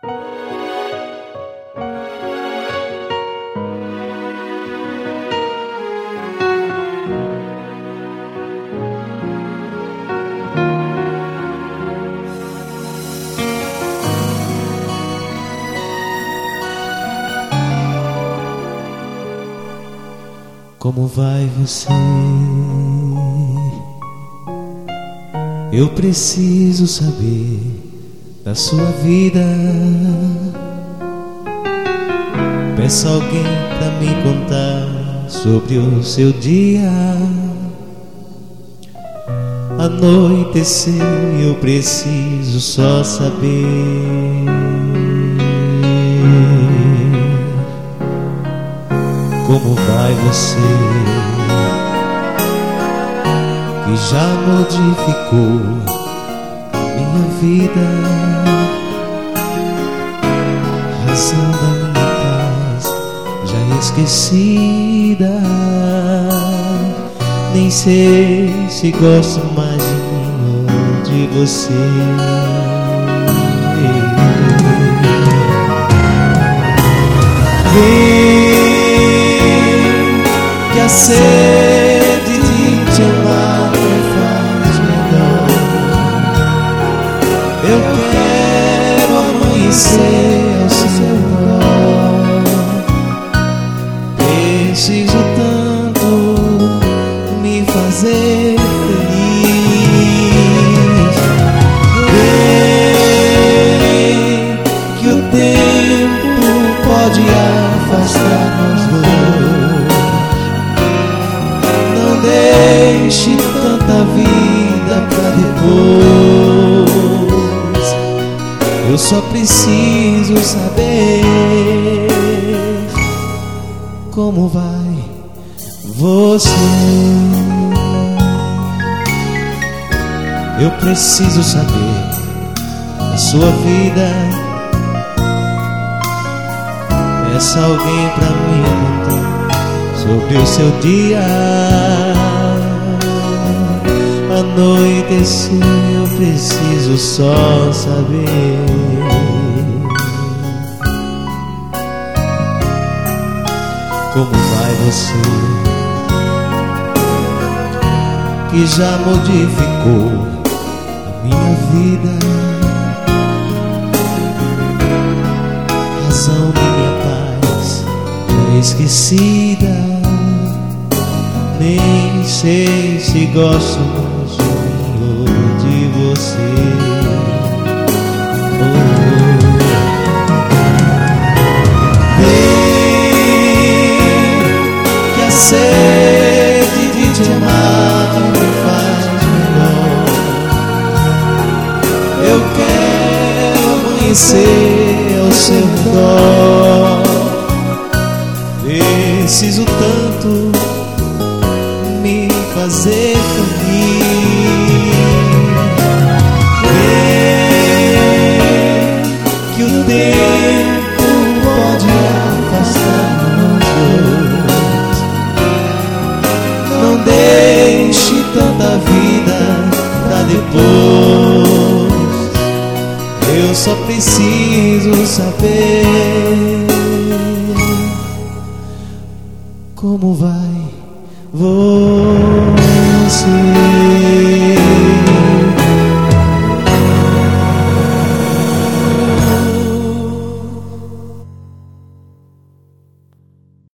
Como vai você? Eu preciso saber da sua vida. Peça alguém pra me contar sobre o seu dia. Anoiteceu e eu preciso só saber. Como vai você, que já modificou minha vida, razão da minha paz já esquecida. Nem sei se gosto mais de mim ou de você. Que a sede de te amar me faz melhor. Eu quero amanhecer ao seu redor. Preciso tanto me fazer feliz. Vem que o tempo pode afastar nós dois. Deixe tanta vida pra depois. Eu só preciso saber como vai você. Eu preciso saber da sua vida. Peça alguém pra me contar sobre o seu dia. Anoiteceu, eu preciso só saber. Como vai você, que já modificou a minha vida, razão de minha paz já esquecida. Nem sei se gosto mais de mim ou de você. Vem que a sede de te amar me faz melhor. Eu quero amanhecer ao seu redor. Preciso tanto me fazer feliz. Vem que o tempo pode afastar nós dois. Não deixe tanta vida pra depois. Eu só preciso saber como vai você.